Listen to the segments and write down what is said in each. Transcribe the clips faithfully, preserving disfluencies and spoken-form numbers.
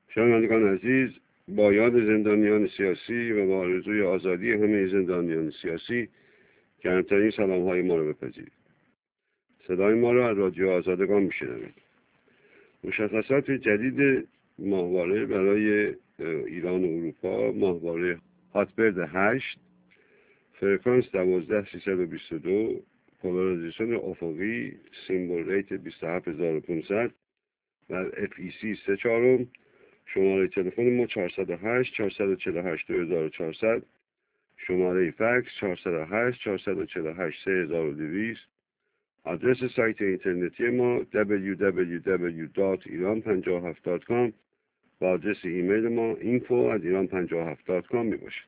شنوندگان عزیز، با یاد زندانیان سیاسی و با آرزوی آزادی همه زندانیان سیاسی گرمترین سلام های ما رو بپذیرید. صدای ما رو از رادیو آزادگان میشنوید. مشخصات جدید ماهواره برای ایران و اروپا: ماهواره هاتبرد هشت، فرکانس دوازده سیصد و بیست و دو، پولاریزیشن افقی، سیمبل ریت بیست و هفت هزار و پانصد و اف ای سی سه چهارم. شماره تلفن ما چهارصد و هشت چهارصد و چهل و هشت دو هزار و چهارصد، شماره فکس چهارصد و هشت چهارصد و چهل و هشت سه هزار و دویست. آدرس سایت اینترنتی ما دبلیو دبلیو دبلیو دات ایران پنجاه و هفت دات کام و آدرس ایمیل ما اینفو ات ایران پنجاه و هفت دات کام می باشد.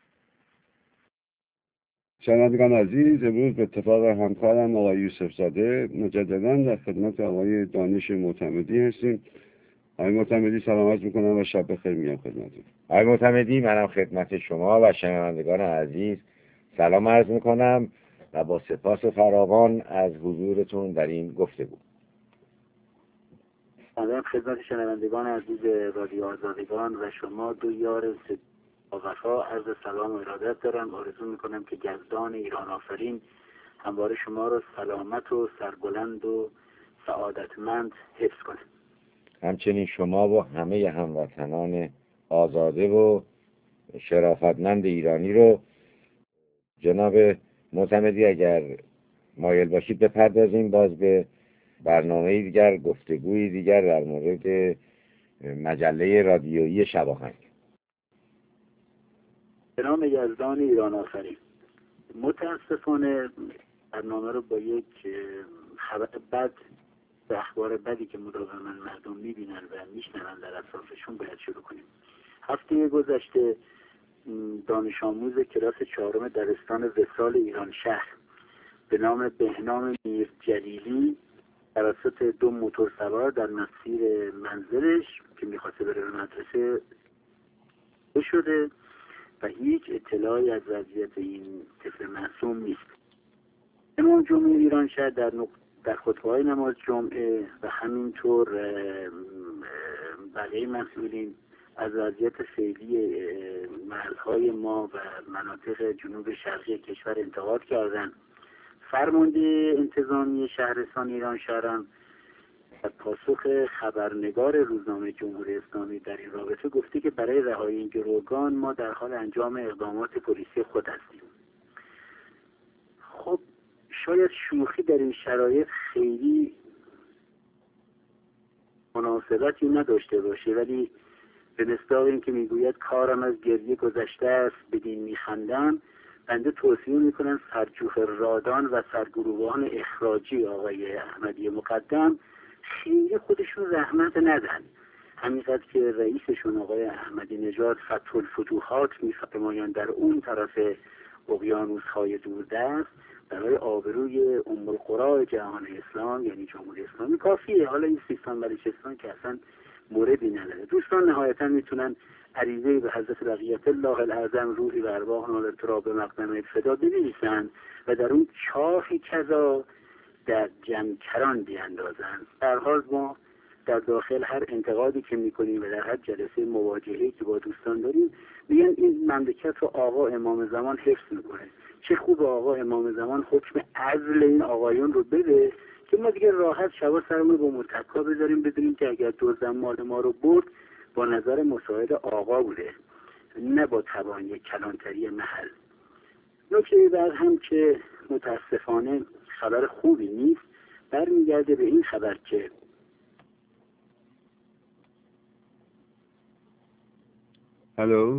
شنوندگان عزیز، امروز به اتفاق همکارم آقای یوسف زاده مجددا در خدمت آقای دانش معتمدی هستیم. آقای معتمدی سلام عرض میکنم و شب بخیر میگم خدمتتون. آقای معتمدی، منم خدمت شما و شنوندگان عزیز سلام عرض میکنم و با سپاس فراوان از حضورتون در این گفتگو. سلام خدمت شنوندگان عزیز رادیو آزادگان و شما دو یار وفا، عرض سلام و ارادت دارم. آرزو میکنم که گردان ایران آفرین همواره شما رو سلامت و سربلند و سعادتمند حفظ کنه. همچنین شما و همه هموطنان آزاده و شرافتمند ایرانی رو. جناب معتمدی، اگر مایل باشید بپردازیم باز به برنامه دیگر، گفتگوی دیگر در مورد مجله رادیویی شباهنگ. به نام یزدان ایران آفرین. متاسفانه برنامه رو با یک خبر بد و اخبار بدی که مداوما مردم میبینن و میشنون در اطرافشون باید شروع کنیم. هفته گذشته دانش آموز کلاس چهارم دبستان وصال ایران شهر به نام بهنام میر جلیلی توسط دو موتور سوار در مسیر منزلش که میخواسته بره به مدرسه شده و هیچ اطلاعی از وضعیت این طفل معصوم نیست. امام جمعه ایران شهر در در خطبه‌های نماز جمعه و همینطور بقیه مسئولین از وضعیت فعلی محلهای ما و مناطق جنوب شرقی کشور انتقاد کردن. فرمانده انتظامی شهرستان ایران شهرم در پاسخ خبرنگار روزنامه جمهوری اسلامی در این رابطه گفته که برای رهایی این گروگان ما در حال انجام اقدامات پلیسی خود هستیم. خب شاید شوخی در این شرایط خیلی مناسبتی نداشته باشه، ولی به مصداق این که میگوید کارم از گریه گذشته است بدین میخندم، بنده توصیه میکنم سرجوخ رادان و سرگروهان اخراجی آقای احمدی مقدم خیلی خودشون رحمت ندن. همینقدر که رئیسشون آقای احمدی نژاد فتح الفتوحات میفرمایند در اون طرف اقیانوس‌های دوردست برای آبروی ام القری جهان اسلام یعنی جمهوری اسلامی کافیه. حالا این سیستان بلوچستان که اصلا موردی نداره. دوستان نهایتا میتونن عریضه به حضرت بقیت الله الاعظم روحی و ارواحنا الاضطراب مقدمه فدا بنویسن و در اون چاهی کذا در جمکران بیاندازن. در حال ما در داخل هر انتقادی که میکنیم و در هر جلسه مواجهه‌ای که با دوستان داریم میگن این مملکت رو آقا امام زمان حفظ میکنه. چه خوب آقا امام زمان حکم عزل این آقایون رو بده که ما دیگه راحت شبا سرمون با متکا بذاریم، بدونیم که اگر دزدن مال ما رو برد با نظر مساعد آقا بوده، نه با توان یک کلانتری محل. نکته بعد هم که متاسفانه خبر خوبی نیست، برمیگرده به این خبر که الو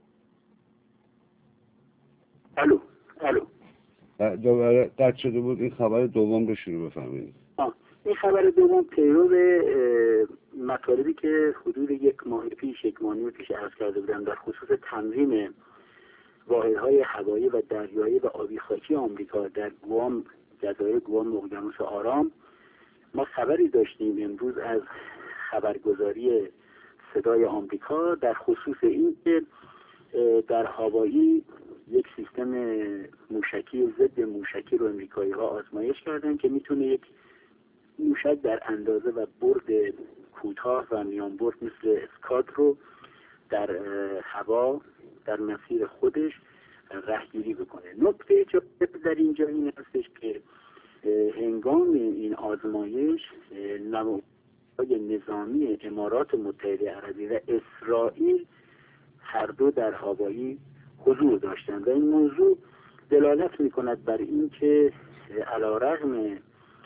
الو الو دوباره قطع شده بود. این خبر دوم رو شروع بفرمایید. این خبر دوم پیرو مطالبی که حدود یک ماه پیش یک ماه پیش عرض کرده بودم در خصوص تنظیم واحدهای هوایی و دریایی و آبی خاکی آمریکا در گوام، جزایر گوام، اقیانوس آرام. ما خبری داشتیم امروز از خبرگزاری صدای آمریکا در خصوص این که در هوایی یک سیستم موشکی ضد موشکی رو امریکایی ها آزمایش کردن که میتونه یک موشک در اندازه و برد کوتاه و میانبرد مثل اسکات رو در هوا در مسیر خودش رهگیری بکنه. نکته جالب در اینجا این هستش که هنگام این آزمایش نمایش‌های نظامی امارات متحده عربی و اسرائیل هر دو در هاوایی حضور داشتند و این موضوع دلالت می‌کند بر این که علیرغم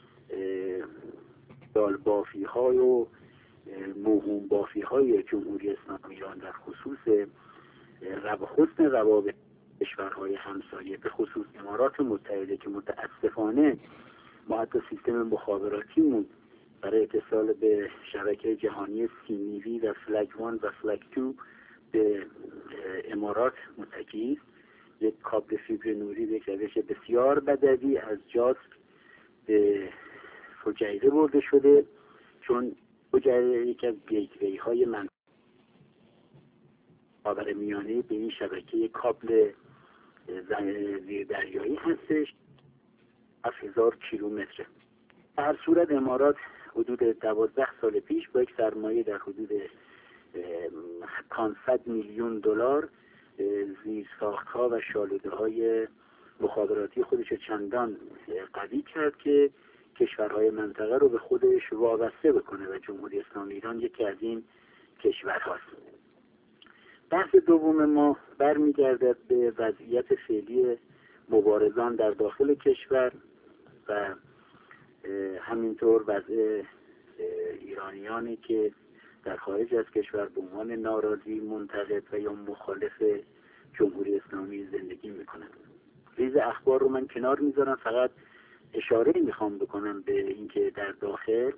دال بافی های و موهوم بافی های جمهوری اسلامی ایران در خصوص رب حسن روابط کشورهای همسایه به خصوص امارات متحده که متاسفانه ما حتی سیستم مخابراتیمون برای اتصال به شبکه جهانی سیمیوی و فلگ وان و فلگ تو به امارات متکی است. یک کابل فیبر نوری به یک روش بسیار بدوی از جاسک به فجیره برده شده، چون فجیره یکی از گیتوی های من خاور میانه به این شبکه کابل زیر دریایی هستش. هفت هزار کیلومتر. هر صورت امارات حدود دوازده سال پیش با یک سرمایه در حدود پانصد میلیون دلار زیرساخت‌ها و شالوده‌های مخابراتی خودش چندان قوی کرد که کشورهای منطقه رو به خودش وابسته بکنه و جمهوری اسلامی ایران یکی از این کشورهاست. بحث دوم ما برمیگردد به وضعیت فعلی مبارزان در داخل کشور و همینطور وضع ایرانیانی که در خارج از کشور به عنوان ناراضی، منتقد و یا مخالف جمهوری اسلامی زندگی میکنند. ریز اخبار رو من کنار میذارم، فقط اشاره میخوام بکنم به اینکه در داخل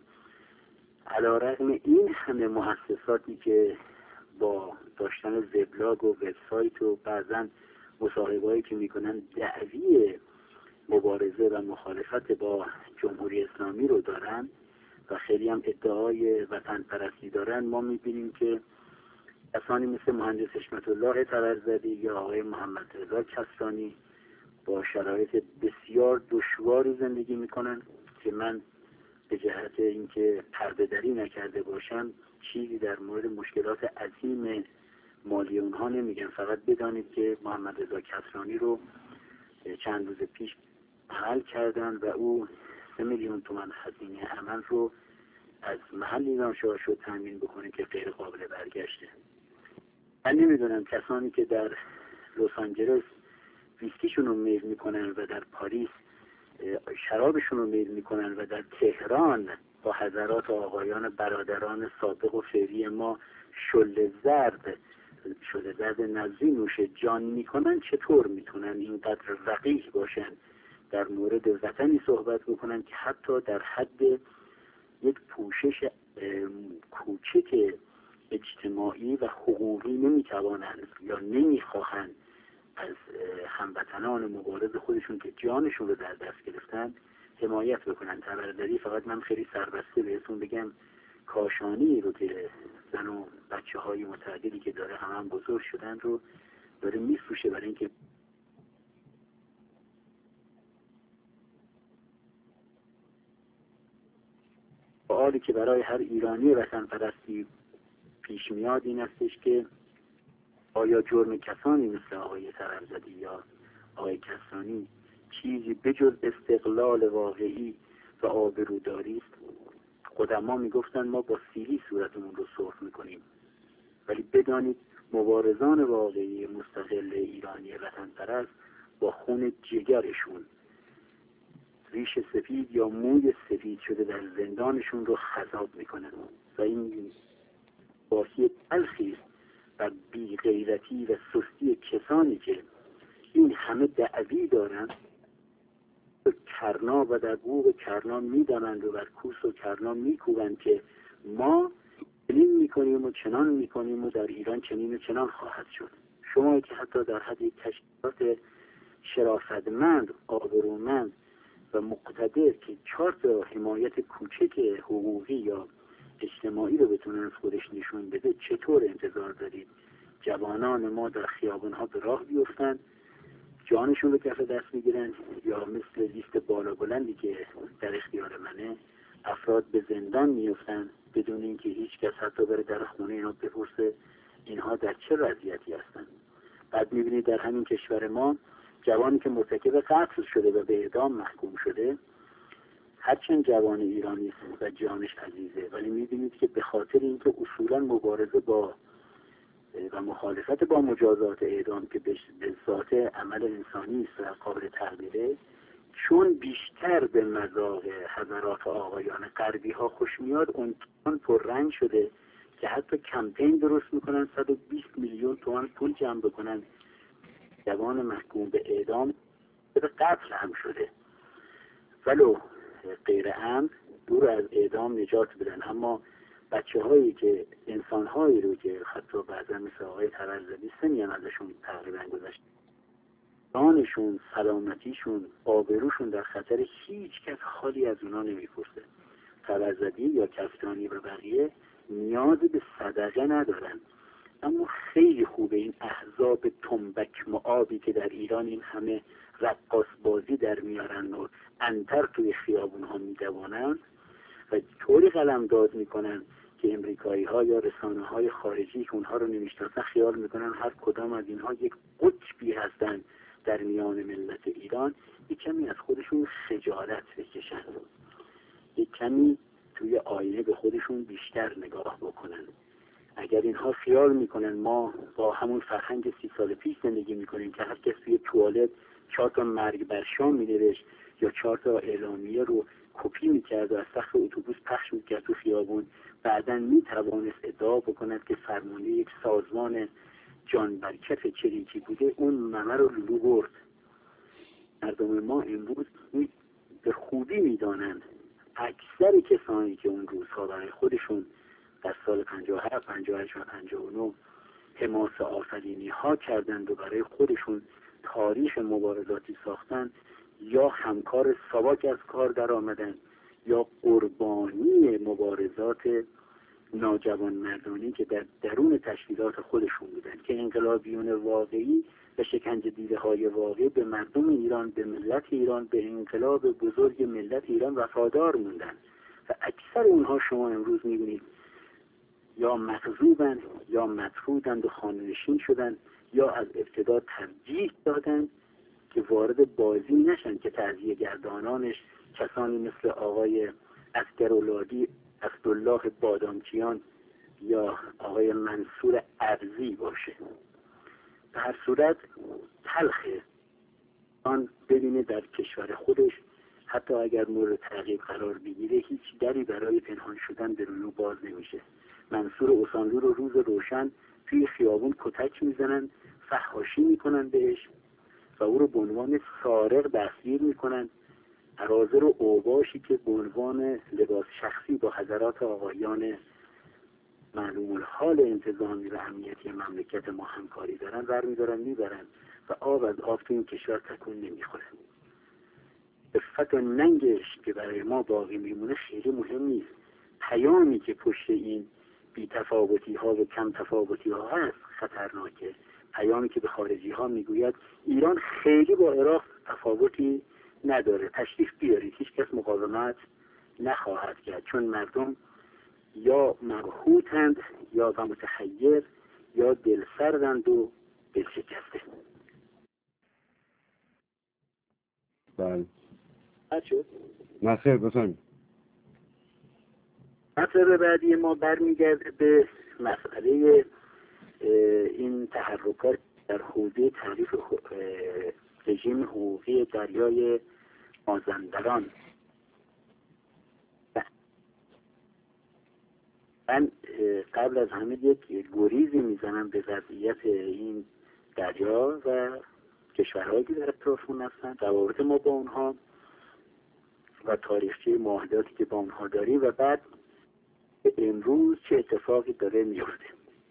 علیرغم این همه مؤسساتی که با داشتن وبلاگ و وبسایت و بعضا مصاحبه‌ای که میکنن دعوی مبارزه و مخالفت با جمهوری اسلامی رو دارن و خیلی هم ادعای وطن پرستی دارن، ما میبینیم که کسانی مثل مهندس حشمت الله طبرزدی یا آقای محمد رضا کسرانی با شرایط بسیار دشواری زندگی میکنن که من به جهت اینکه پرده دری نکرده باشم چیزی در مورد مشکلات عظیم مالی اونها نمیگم. فقط بدانید که محمد رضا کسرانی رو چند روز پیش عمل کردن و او سه میلیون تومان هزینه عمل رو از محل ایران شاه شد تامین بکنه که غیر قابل برگشته. من نمیدونم کسانی که در لس آنجلس ویسکیشون رو میل میکنن و در پاریس شرابشون رو میل میکنن و در تهران با حضرات و آقایان برادران سابق و فعلی ما شل زرد شل زرد نزی نوش جان میکنن، چطور میتونن اینقدر رقیق باشن در مورد وطنی صحبت بکنن که حتی در حد یک پوشش کوچک اجتماعی و حقوقی نمیتوانند یا نمیخواهند از هموطنان مبارز خودشون که جانشون رو در دست گرفتن حمایت بکنن. طبرزدی فقط من خیلی سربسته بهتون بگم کاشانی رو که زن و بچه های متعددی که داره هم, هم بزرگ شدن رو داره میفروشه برای اینکه سوالی که برای هر ایرانی وطن پرستی پیش میاد این استش که آیا جرم کسانی مثل آقای طبرزدی یا آقای کسانی چیزی بجز استقلال واقعی و آبروداری است؟ قدما میگفتن ما با سیلی صورتمون رو سرخ میکنیم، ولی بدانید مبارزان واقعی مستقل ایرانی وطن پرست با خون جگرشون ریش سفید یا موی سفید شده در زندانشون رو خضاب میکنن و این باعث تلخی و بی غیرتی و سستی کسانی که این همه دعوی دارن کرنا و در بوق کرنا میدانند و بر کوس و کرنا میکوبند که ما چنین میکنیم و چنان میکنیم و در ایران چنین و چنان خواهد شد. شما که حتی در حد تشکیلات شرافتمند، آبرومند و مقتدر که چهار تا حمایت کوچک حقوقی یا اجتماعی رو بتونن از خودش نشون بده، چطور انتظار دارید جوانان ما در خیابان‌ها به راه بیفتن، جانشون رو کف دست میگیرن یا مثل لیست بالا بلندی که در اختیار منه افراد به زندان میفتن بدون اینکه هیچ کس حتی بره در خونه اینا بپرسه اینها در چه وضعیتی هستن. بعد میبینید در همین کشور ما جوانی که مرتکب قتل شده و به اعدام محکوم شده، هرچند جوان ایرانی است و جانش عزیزه، ولی میبینید که به خاطر اینکه اصولا مبارزه با و مخالفت با مجازات اعدام که به ذات عمل انسانی است و قابل تقدیره، چون بیشتر به مذاق حضرات آقایان غربی ها خوش میاد، اون پررنگ شده که حتی کمپین درست میکنن صد و بیست میلیون تومان پول جمع بکنن جوان محکوم به اعدام به قتل هم شده ولو غیر عمد دور از اعدام نجات بدن. اما بچه هایی که انسان هایی رو که حتی بعضا مثل آقای طبرزدی سنیان ازشون تقریبا گذشت، جانشون، سلامتیشون، آبروشون در خطر، هیچ کس حالی از اونا نمیپرسه. طبرزدی یا کفتانی و بقیه نیاز به صدقه ندارن. اما خیلی خوبه این احزاب تنبک معابی که در ایران این همه رقاص بازی در میارن و انتر توی خیابون ها میدوانن و طوری قلمداد میکنن که امریکایی ها یا رسانه های خارجی که اونها رو نمیشناسن خیال میکنن هر کدام از اینها یک قطبی هستن در میان ملت ایران. یک کمی از خودشون خجالت بکشن، یک کمی توی آینه به خودشون بیشتر نگاه بکنن. اگر اینها خیال میکنن ما با همون فرهنگ سی سال پیش زندگی میکنیم که هر کس توی توالت چهار تا مرگ بر شام مینوشت یا چهار تا اعلامیه رو کپی میکرد و از سقف اتوبوس پخش میکرد تو خیابون، بعداً میتوانست ادعا بکند که فرمانده یک سازمان جان بر کف چریکی بوده، اون ممه رو لولو برد. مردم ما امروز به خوبی میدانند اکثر کسانی که اون روزها برای خودشون در سال پنجاه و هفت، پنجاه و هشت و پنجاه و نه حماسه آفرینی ها کردند و برای خودشون تاریخ مبارزاتی ساختند، یا همکار ساواک از کار در آمدن یا قربانی مبارزات ناجوان مردانی که در درون تشکیلات خودشون بودن که انقلابیون واقعی و شکنجه دیده های واقعی به مردم ایران، به ملت ایران، به انقلاب بزرگ ملت ایران وفادار موندن و اکثر اونها شما امروز میبینید یا مغضوبن یا مطرودند و خانه‌نشین شدن یا از ابتدا ترجیح دادن که وارد بازی نشن که تعزیه گردانانش کسانی مثل آقای اسگرولادی، اسدالله بادامچیان یا آقای منصور ارزی باشه. به هر صورت تلخه آن ببینه در کشور خودش حتی اگر مورد تعقیب قرار بگیره هیچ دری برای پنهان شدن به روی باز نمیشه. منصور اوسانلو رو روز روشن توی خیابون کتک میزنن، فحاشی میکنن بهش و او رو به عنوان سارق دستگیر میکنن. اراذل و اوباشی که به عنوان لباس شخصی با حضرات آقایان معلوم الحال انتظامی و امنیتی مملکت ما همکاری دارن برمیدارن میبرن و آب از آب تو این کشور تکون نمیخوره. عفت و ننگش که برای ما باقی میمونه خیلی مهم نیست. پیامی که پشت این بی تفاوتی ها و کم تفاوتی ها هست خطرناکه. پیامی که به خارجی ها میگوید ایران خیلی با عراق تفاوتی نداره، تشریف بیارید، هیچ کس مقاومت نخواهد کرد، چون مردم یا مبهوتند یا و متحیر یا دلسردند و دلشکسته. بله. هر شد؟ نصیر بفرمایید. مطلب بعدی ما برمیگرده به مسئله این تحرکات در حوزه تعریف رژیم حقوقی دریای مازندران. من قبل از همه یک گریزی میزنم به وضعیت این دریا و کشورهایی که در اطرافمون هستن، روابط ما با اونها و تاریخچه معاهداتی که با اونها داریم و بعد امروز چه اتفاقی داره میفته.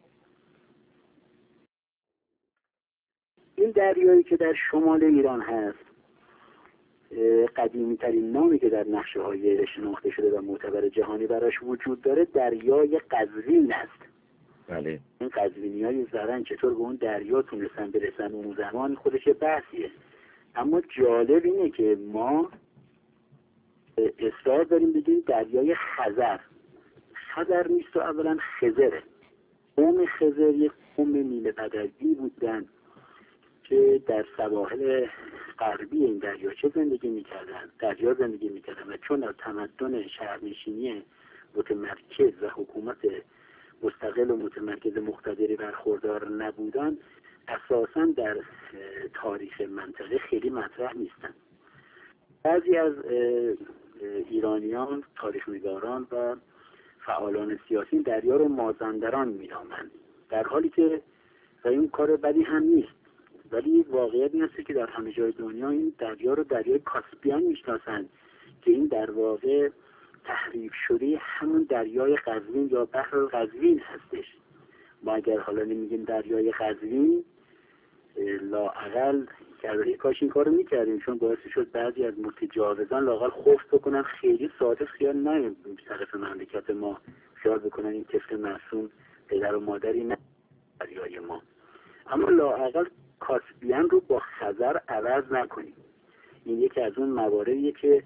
این دریایی که در شمال ایران هست، قدیمی ترین نامی که در نقشه های شناخته شده و معتبر جهانی براش وجود داره دریای قزوین است. بله. این قزوینی های زرن چطور به اون دریا تونستن برسن اون زمان خودش بحثیه. اما جالب اینه که ما اصرار داریم بگیم دریای خزر. خزر نیست و اولا خزره. قوم خزر یک قوم نیمه بدوی بودن که در سواحل غربی این دریاچه زندگی میکردن، دریا زندگی میکردن و چون از تمدن شهرنشینی متمرکز و حکومت مستقل و متمرکز مقتدری برخوردار نبودن، اساساً در تاریخ منطقه خیلی مطرح نیستن. بعضی از ایرانیان، تاریخ‌نگاران و فعالان سیاسی دریا رو مازندران می‌نامند، در حالی که و این کار بدی هم نیست، ولی واقعیت این است که در همه جای دنیا این دریا رو دریای کاسپیان میشناسند که این در واقع تحریف شده همون دریای قزوین یا بحر قزوین هستش. ما اگر حالا نمیگیم دریای قزوین، لااقل که کاش این کارو میکردیم، چون باعث شد بعضی از متجاوزان لااقل خوف بکنن، خیلی ساده خیال نه طرف مملکت ما خیال بکنن این طفل معصوم پدر و مادری نه دریای ما. اما لااقل کاسپیان رو با خزر عوض نکنیم. این یکی از اون مواردیه که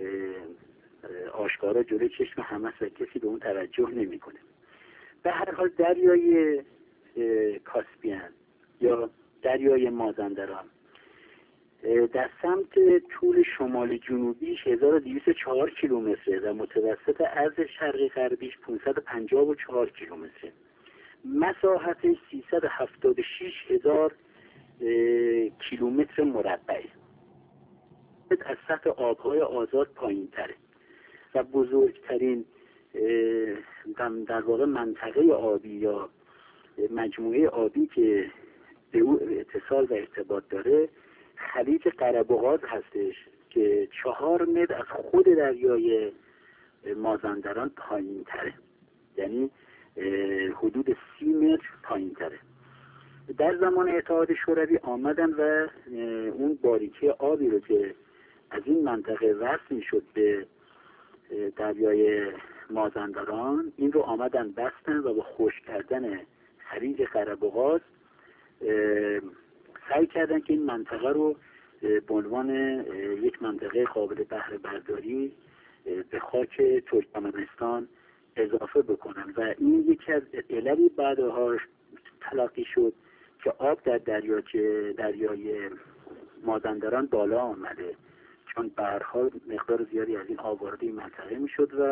آشکارا جلوی چشم همه و کسی به اون توجه نمیکنه. به هر حال دریای کاسپیان یا دریای مازندران در سمت طول شمال جنوبیش هزار و دویست و چهار کیلومتره و متوسط عرض شرقی غربیش پانصد و پنجاه و چهار کیلومتره. مساحتش سیصد و هفتاد و شش هزار کیلومتر مربع. از سطح آبهای آزاد پایین تره و بزرگترین در واقع منطقه آبی یا مجموعه آبی که به او اتصال و ارتباط داره خلیج قره‌بغاز هستش که چهار متر از خود دریای مازندران پایین تره، یعنی حدود سی متر پایین تره. در زمان اتحاد شوروی آمدن و اون باریکی آبی رو که از این منطقه وصل میشد به دریای مازندران، این رو آمدن بستن و با خشک کردن خلیج قره‌بغاز سعی کردن که این منطقه رو به عنوان یک منطقه قابل بهره برداری به خاک ترکمنستان اضافه بکنن و این یکی از عللی بعدها تلقی شد که آب در دریاچه دریای مازندران بالا آمده، چون به هر حال مقدار زیادی از این آب وارد این منطقه میشد و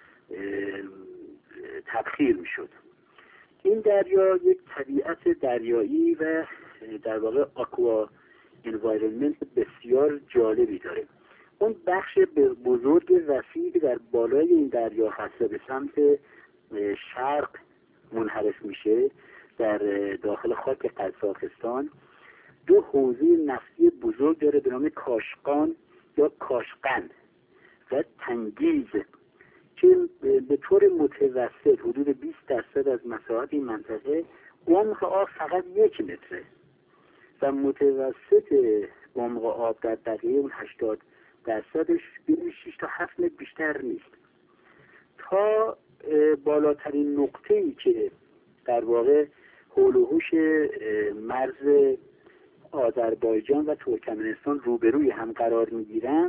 تبخیر میشد. این دریا یک طبیعت دریایی و در واقع آکوا انوایرنمنت بسیار جالبی داره. اون بخش بزرگ وسیعی در بالای این دریا هست به سمت شرق منحرف میشه در داخل خاک قزاقستان، دو حوزه نفتی بزرگ داره به نام کاشقان یا کاشقن و تنگیز که به طور متوسط حدود بیست درصد از مساحت این منطقه عمق آب فقط یک متره و متوسط عمق آب در دقیقه اون هشتاد درصدش بین شش تا هفت متر بیشتر نیست. تا بالاترین نقطه‌ای که در واقع حول و حوش مرز آذربایجان و ترکمنستان روبروی هم قرار میگیرن،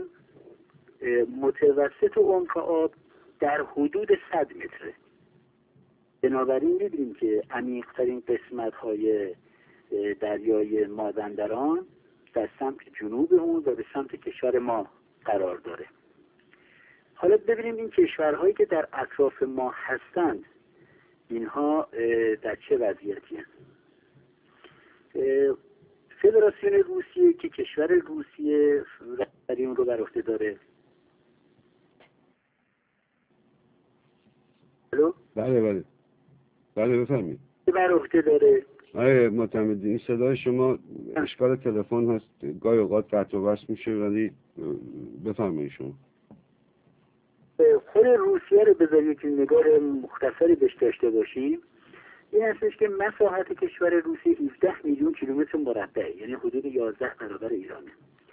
متوسط عمق آب در حدود صد متره. بنابراین می‌بینیم که عمیق‌ترین قسمت‌های دریای مازندران در سمت جنوب اون و به سمت کشور ما قرار داره. حالا ببینیم این کشورهایی که در اطراف ما هستند اینها در چه وضعیتی هستند. فدراسیون روسیه که کشور روسیه رهبری اون رو بر عهده داره. الو؟ بله بله بله بفرمایید. بر عهده داره. آره معتمدی، این صدای شما اشکال تلفن هست، گاهی اوقات قطع و وصل میشه، ولی بفرمایید شما. خود روسیه رو بذارید که نگاه مختصری بهش داشته باشیم. این هستش که مساحت کشور روسیه هفده میلیون کیلومتر مربع، یعنی حدود یازده برابر ایرانه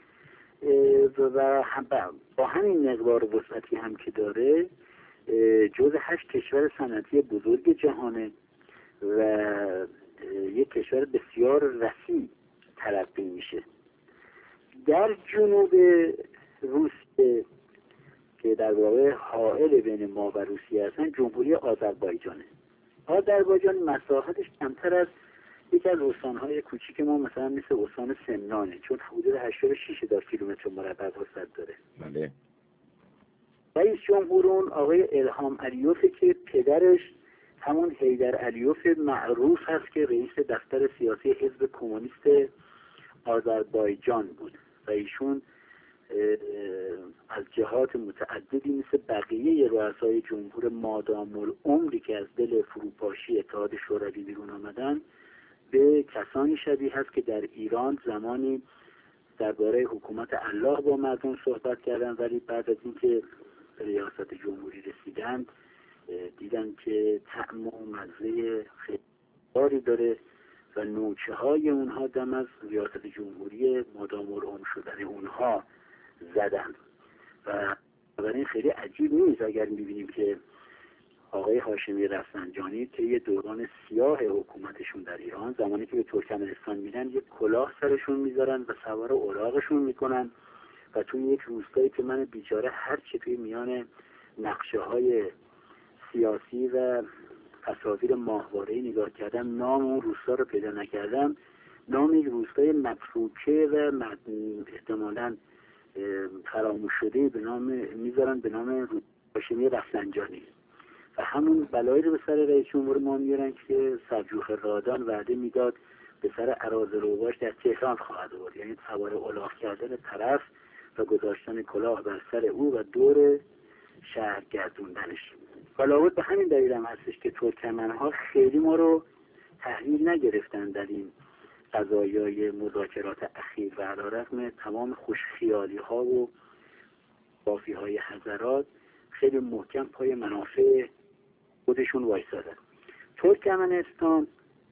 و با همین مقدار وسعتی هم که داره جزء هشت کشور صنعتی بزرگ جهانه و یک کشور بسیار وسیع تلقی میشه. در جنوب روسیه که در واقع حائل بین ما و روسیه هستن جمهوری آذربایجانه. آذربایجان مساحتش کمتر از یکی از استانهای کوچیک ما مثلا مثل استان سمنانه، چون حدود هشتاد و شش هزار کیلومتر مربع وسعت داره. بله. رئیس جمهور اون آقای الهام علیوفه که پدرش همون حیدر علیوف معروف هست که رئیس دفتر سیاسی حزب کمونیست آذربایجان بود و ایشون از جهات متعددی مثل بقیه رؤسای جمهور مادام العمری که از دل فروپاشی اتحاد شوروی بیرون آمدن به کسانی شبیه هست که در ایران زمانی درباره حکومت الله با مردم صحبت کردن، ولی بعد از اینکه به ریاست جمهوری رسیدند دیدن که طعم و مزه خیلی داره و نوچه های اونها دم از ریاست جمهوری مادام العمر شدن اونها زدن و بنابراین خیلی عجیب نیست اگر میبینیم که آقای هاشمی رفسنجانی که یه دوران سیاه حکومتشون در ایران زمانی که به ترکمنستان میرن یک کلاه سرشون میذارن و سوار اوراقشون میکنن و توی یک روستایی که من بیچاره هر چی توی میان نقشه های سیاسی و تصاویر ماهواره‌ای نگاه کردم نام اون روستا رو پیدا نکردم، نام یک روستای مفروکه و احتمالاً فراموش شده به نام میذارن به نام هاشمی رفسنجانی و همون بلایی رو به سر رئیس جمهور ما میارن که سلجوق رادان وعده میداد به سر اراذل روباش در تهران خواهد آورد، یعنی سوار الاغ کردن طرف و گذاشتن کلاه بر سر او و دور شهر گردوندنش. حالا به همین دلیل هم هستش که ترکمنها خیلی ما رو تحویل نگرفتن در این قضایای مذاکرات اخیر و علیرغم تمام خوشخیالی ها و بافی های حضرات خیلی محکم پای منافع خودشون وایسادن. ترکمنستان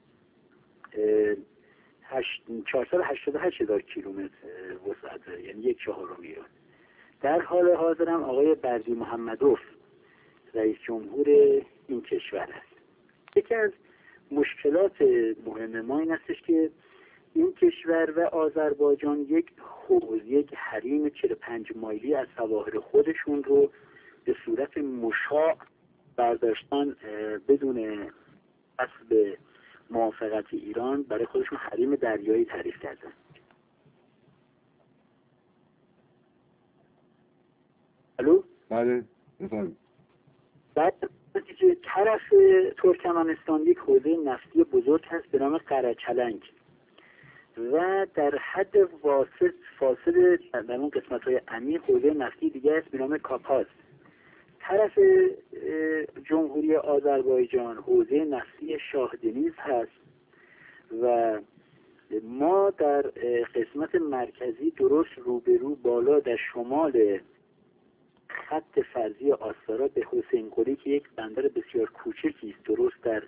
چهارصد و هشتاد و هشت هزار کیلومتر وسعت داره، یعنی یک چهارم ایران. در حال حاضر هم آقای بردی محمدوف رئیس جمهور این کشور است. یکی از مشکلات مهم ما این استش که این کشور و آذربایجان یک حوض یک حریم چهل و پنج مایلی از سواحل خودشون رو به صورت مشاع برداشتن بدون حسب موافقت ایران برای خودشون حریم دریایی تعریف کردن. الو؟ بله بفرمایید. بعد که طرف ترکمنستان یک حوزه نفتی بزرگ هست به نام قرچلنگ و در حد واسط فاصل در اون قسمت های عمیق حوزه نفتی دیگه است به نام کاپاز. طرف جمهوری آذربایجان حوزه نفتی شاه دنیز هست و ما در قسمت مرکزی درست روبرو بالا در شمال خط فرضی آستارا به حسین قلی که یک بندر بسیار کوچکی است درست در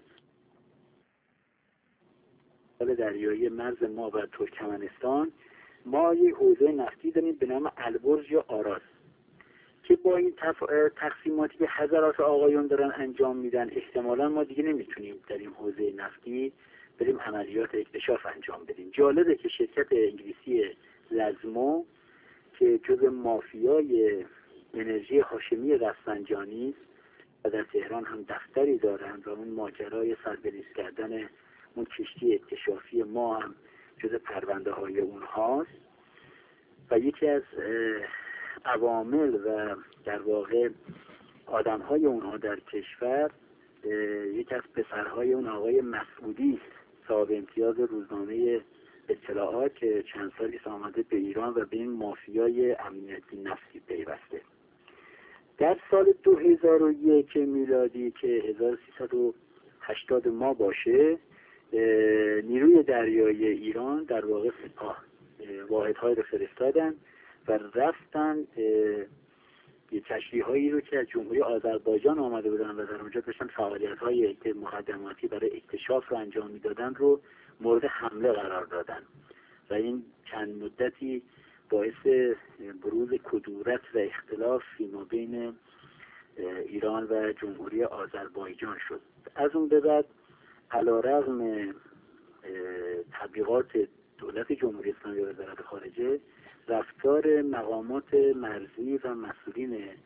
دریایی مرز ما و ترکمنستان ما یک حوزه نفتی داریم به نام البرز یا آراز که با این تقسیماتی که حضرات آقایون دارن انجام میدن احتمالا ما دیگه نمیتونیم در این حوزه نفتی بریم عملیات اکتشاف انجام بدیم. جالبه که شرکت انگلیسی لزمو که جزء مافیای انرژی هاشمی رفسنجانی و در تهران هم دفتری دارند و اون ماجرای سربریز کردن اون کشتی اکتشافی ما هم جزء پرونده های اونهاست و یکی از عوامل و در واقع آدم های اونها در کشور یکی از پسرهای اون آقای مسعودی صاحب امتیاز روزنامه اطلاعات که چند سالی آمده به ایران و به این مافیای امنیتی نفتی پیوسته. در سال دو هزار و یک میلادی که هزار و سیصد و هشتاد ما باشه نیروی دریایی ایران در واقع سپاه واحدهای رو فرستادن و رفتن یه کشتی هایی رو که از جمهوری آذربایجان آمده بودن و در اونجا داشتن فعالیت های مقدماتی برای اکتشاف رو انجام میدادن رو مورد حمله قرار دادن و این چند مدتی باعث بروز کدورت و اختلاف فیما بین ایران و جمهوری آذربایجان شد. از اون به بعد علیرغم تبلیغات دولت جمهوری اسلامی و وزارت خارجه رفتار مقامات مرزی و مسئولین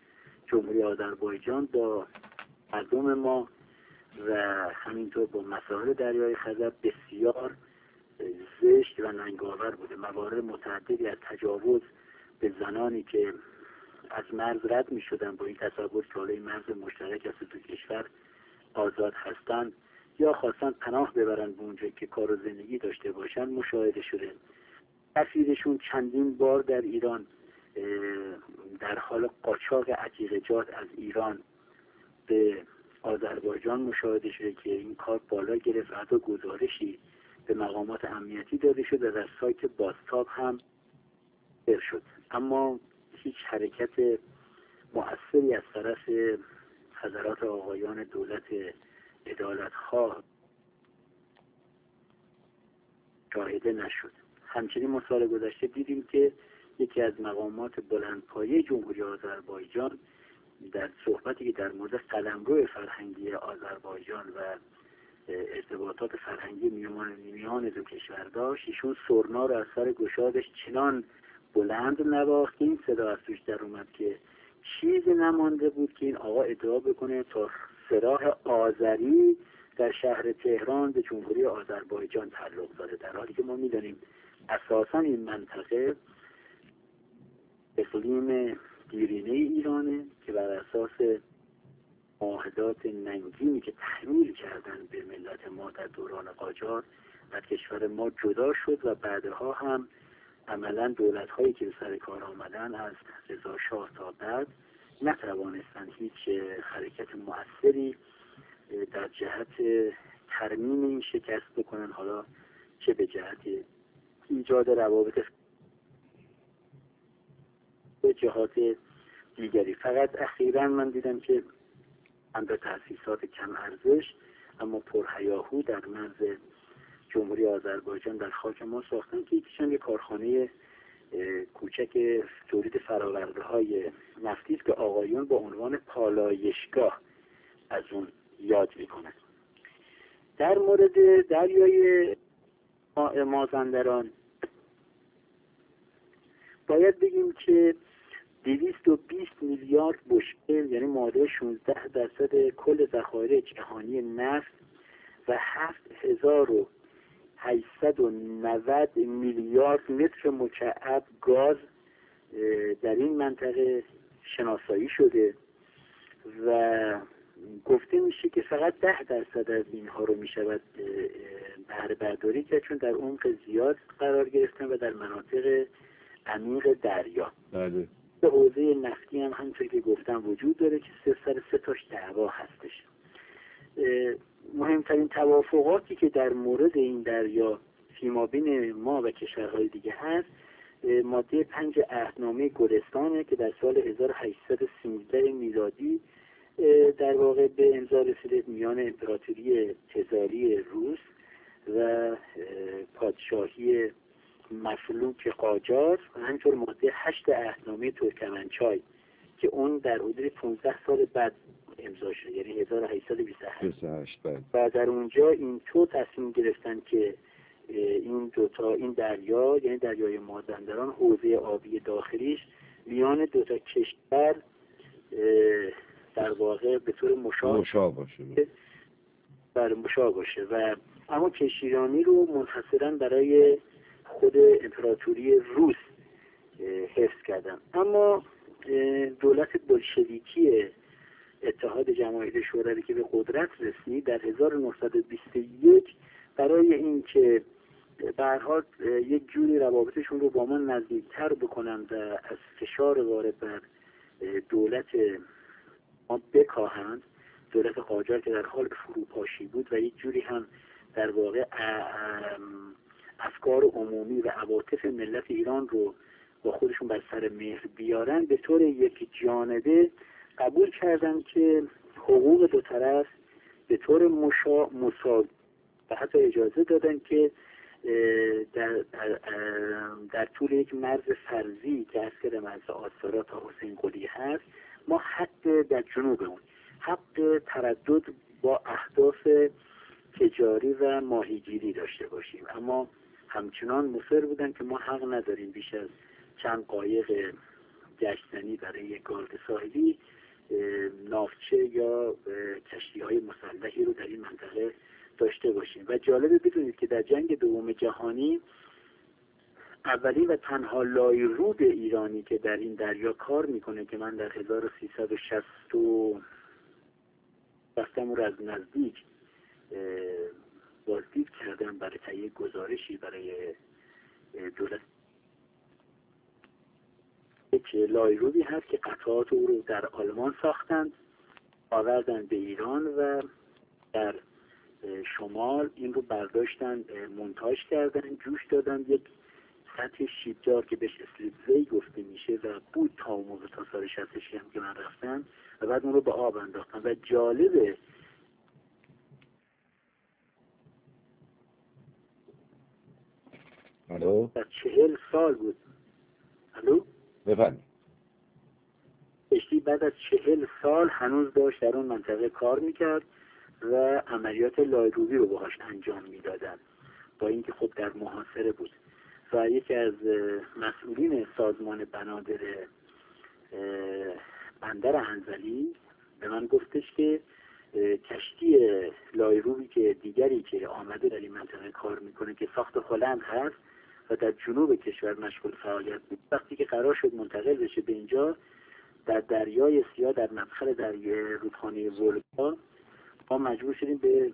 جمهوری آذربایجان با مردم ما و همینطور با مسائل دریای خزر بسیار زشت و ننگاور بوده. موارد متعددی از تجاوز به زنانی که از مرز رد می شدن با این تصور که حالا این مرز مشترک است تو کشور آزاد هستند یا خواستن پناه ببرن به اونجا که کار و زندگی داشته باشن مشاهده شده. سفیرشون چندین بار در ایران در حال قاچاق عتیقجات از ایران به آذربایجان مشاهده شده که این کار بالا گرفت. حتی گزارشی به مقامات امنیتی داده شد و در سایت بازتاب هم در شد، اما هیچ حرکت مؤثری از طرف حضرات آقایان دولت عدالتخواه شاهده نشد. همچنین ما سال گذشته دیدیم که یکی از مقامات بلندپایه جمهوری آذربایجان در صحبتی که در مورد قلمرو فرهنگی آذربایجان و ارتباطات فرهنگی میان میان دو کشور داشت، ایشون سرنا رو از سر گشادش چنان بلند نواخت این صدا از توش در اومد که چیزی نمانده بود که این آقا ادعا بکنه تا سراح آذری در شهر تهران به جمهوری آذربایجان تعلق داره، در حالی که ما میدانیم اساسا این منطقه اقلیم دیرینه ایرانه که بر اساس معاهدات ننگینی که تحمیل کردن به ملت ما در دوران قاجار از کشور ما جدا شد و بعدها هم عملا دولت هایی که به سر کار آمدن از رضا شاه تا بعد نتوانستند هیچ حرکت مؤثری در جهت ترمیم این شکست بکنن، حالا چه به جهت ایجاد روابط به جهات دیگری. فقط اخیراً من دیدم که هم به تأسیسات کم ارزش اما پرهیاهو در مرز جمهوری آذربایجان در خاک ما ساختن که یکیشون یک کارخانه کوچک تولید فراورده های نفتی است که آقایون با عنوان پالایشگاه از اون یاد میکنن. در مورد دریای مازندران باید بگیم که دویست و بیست میلیارد بشکه یعنی معادل شانزده درصد کل ذخایر جهانی نفت و هفت هزار و هشتصد و نود میلیارد متر مکعب گاز در این منطقه شناسایی شده و گفته میشه که فقط ده درصد از اینها رو میشود بهره برداری کرد چون در عمق زیاد قرار گرفتن و در مناطق عمیق دریا. بله. به حوزه نفتی هم همونطور که گفتم وجود داره که سه سر سه تاش دعوا هستش. مهمترین توافقاتی که در مورد این دریا فیمابین ما و کشورهای دیگه هست ماده پنج عهدنامه گلستانه که در سال هزار و هشتصد و سیزده میلادی در واقع به امضا رسیده میان امپراتوری تزاری روس و پادشاهی مفلوک قاجار و همینطور ماده هشت عهدنامه ترکمنچای که اون در حدود پانزده سال بعد امضا شد، یعنی هزار و هشتصد و بیست و هشت و در اونجا این تو تصمیم گرفتن که این دوتا این دریا یعنی دریای مازندران حوزه آبی داخلیش میان دوتا کشور در واقع به طور مشابه مشابه باشه بر مشابه باشه و اما کشتیرانی رو منحصرا برای خود امپراتوری روس حفظ کردن. اما دولت بلشویکی اتحاد جماهیر شوروی که به قدرت رسید در هزار و نهصد و بیست و یک برای اینکه به هر حال یک جوری روابطشون رو با ما نزدیکتر بکنن و از فشار وارد بر دولت ما بکاهند، دولت قاجار که در حال فروپاشی بود و یک جوری هم در واقع افکار عمومی و عواطف ملت ایران رو با خودشون بر سر مهر بیارن، به طور یک جانبه قبول کردن که حقوق دو طرف به طور مشا مساوی و حتی اجازه دادن که در, در, در طول یک مرز فرضی که از کده مرز آستارا تا حسین قلی هست ما حق در جنوب اون حق تردد با اهداف تجاری و ماهیگیری داشته باشیم، اما همچنان مصر بودن که ما حق نداریم بیش از چند قایق گشتنی برای یک گارد ساحلی ناوچه یا کشتی های مسلحی رو در این منطقه داشته باشیم. و جالبه بدونید که در جنگ دوم جهانی اولین و تنها لایرود ایرانی که در این دریا کار میکنه که من در هزار و سیصد و شصت رفتم و از نزدیک بازدید کردم برای تهیه گزارشی برای دولت، که لایرودی هست که قطعات او رو در آلمان ساختند، آوردن به ایران و در شمال این رو برداشتن، مونتاژ کردن، جوش دادن، یک سطح شیبدار که بهش اسلیپوی گفته میشه و بود تا اون موقع تا سال شصت و شش هم که من رفتم، و بعد اون رو به آب انداختن. و جالبه الو در چهل سال بود. الو بفرمایید. کشتی بعد از چهل سال هنوز داشت در اون منطقه کار میکرد و عملیات لایروبی رو باهاش انجام میدادن، با اینکه خب در محاصره بود. و یکی از مسئولین سازمان بنادر بندر انزلی به من گفتش که کشتی لایروبی که دیگری که آمده در این منطقه کار میکنه که ساخت هلند هست و در جنوب کشور مشغول فعالیت بود، وقتی که قرار شد منتقل بشه به اینجا در دریای سیاه در مدخل دریای رودخانه ولگا، ما مجبور شدیم به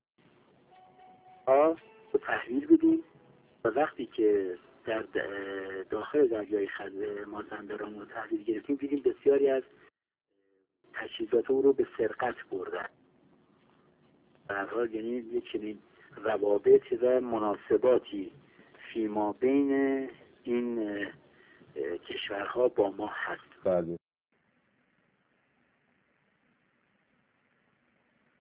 آب رو تحویل بدیم و وقتی که در داخل دریای خزر مازندران رو تحویل گرفتیم دیدیم بسیاری از تجهیزات او رو به سرقت بردن. در حال یعنی یک چنین روابط و مناسباتی فیما بین این کشورها با ما هست. بله.